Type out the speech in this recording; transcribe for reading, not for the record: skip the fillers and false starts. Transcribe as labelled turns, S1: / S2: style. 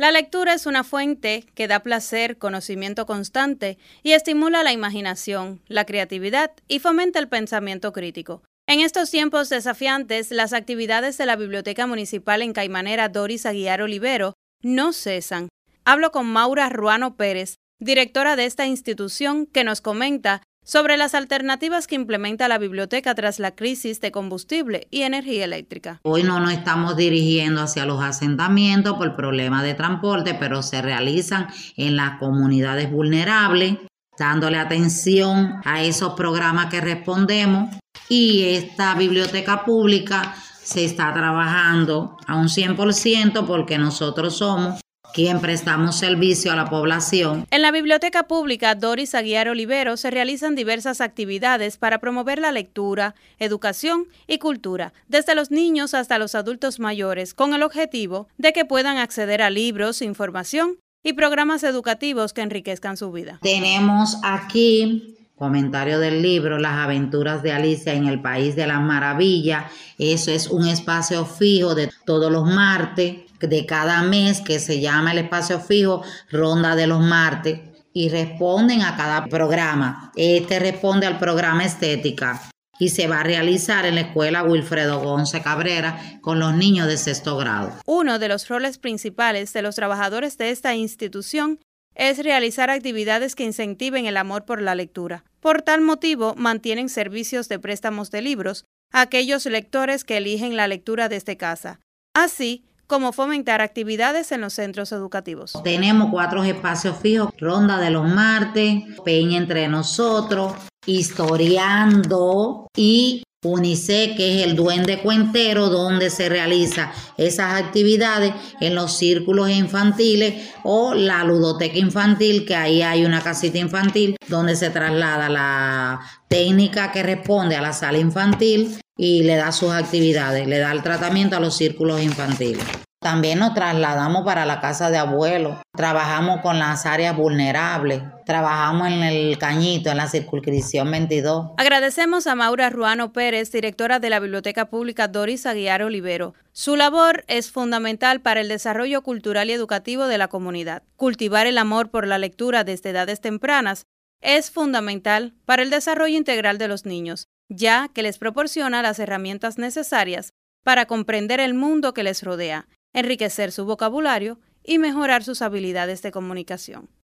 S1: La lectura es una fuente que da placer, conocimiento constante y estimula la imaginación, la creatividad y fomenta el pensamiento crítico. En estos tiempos desafiantes, las actividades de la Biblioteca Municipal en Caimanera Doris Aguiar Olivero no cesan. Hablo con Maura Ruano Pérez, directora de esta institución, que nos comenta sobre las alternativas que implementa la biblioteca tras la crisis de combustible y energía eléctrica.
S2: Hoy no nos estamos dirigiendo hacia los asentamientos por problemas de transporte, pero se realizan en las comunidades vulnerables, dándole atención a esos programas que respondemos, y esta biblioteca pública se está trabajando a un 100% porque nosotros somos quien prestamos servicio a la población.
S1: En la Biblioteca Pública Doris Aguiar Olivero se realizan diversas actividades para promover la lectura, educación y cultura, desde los niños hasta los adultos mayores, con el objetivo de que puedan acceder a libros, información y programas educativos que enriquezcan su vida.
S2: Tenemos aquí comentario del libro Las aventuras de Alicia en el País de las Maravillas. Eso es un espacio fijo de todos los martes de cada mes, que se llama el espacio fijo Ronda de los Martes, y responden a cada programa. Este responde al programa Estética y se va a realizar en la escuela Wilfredo Gonce Cabrera con los niños de 6º grado.
S1: Uno de los roles principales de los trabajadores de esta institución es realizar actividades que incentiven el amor por la lectura. Por tal motivo, mantienen servicios de préstamos de libros a aquellos lectores que eligen la lectura desde casa, así como fomentar actividades en los centros educativos.
S2: Tenemos 4 espacios fijos: Ronda de los Martes, Peña Entre Nosotros, Historiando y UNICEF, que es el Duende Cuentero, donde se realizan esas actividades en los círculos infantiles, o la ludoteca infantil, que ahí hay una casita infantil donde se traslada la técnica que responde a la sala infantil y le da sus actividades, le da el tratamiento a los círculos infantiles. También nos trasladamos para la casa de abuelos, trabajamos con las áreas vulnerables, trabajamos en el Cañito, en la circunscripción 22.
S1: Agradecemos a Maura Ruano Pérez, directora de la Biblioteca Pública Doris Aguiar Olivero. Su labor es fundamental para el desarrollo cultural y educativo de la comunidad. Cultivar el amor por la lectura desde edades tempranas es fundamental para el desarrollo integral de los niños, ya que les proporciona las herramientas necesarias para comprender el mundo que les rodea, enriquecer su vocabulario y mejorar sus habilidades de comunicación.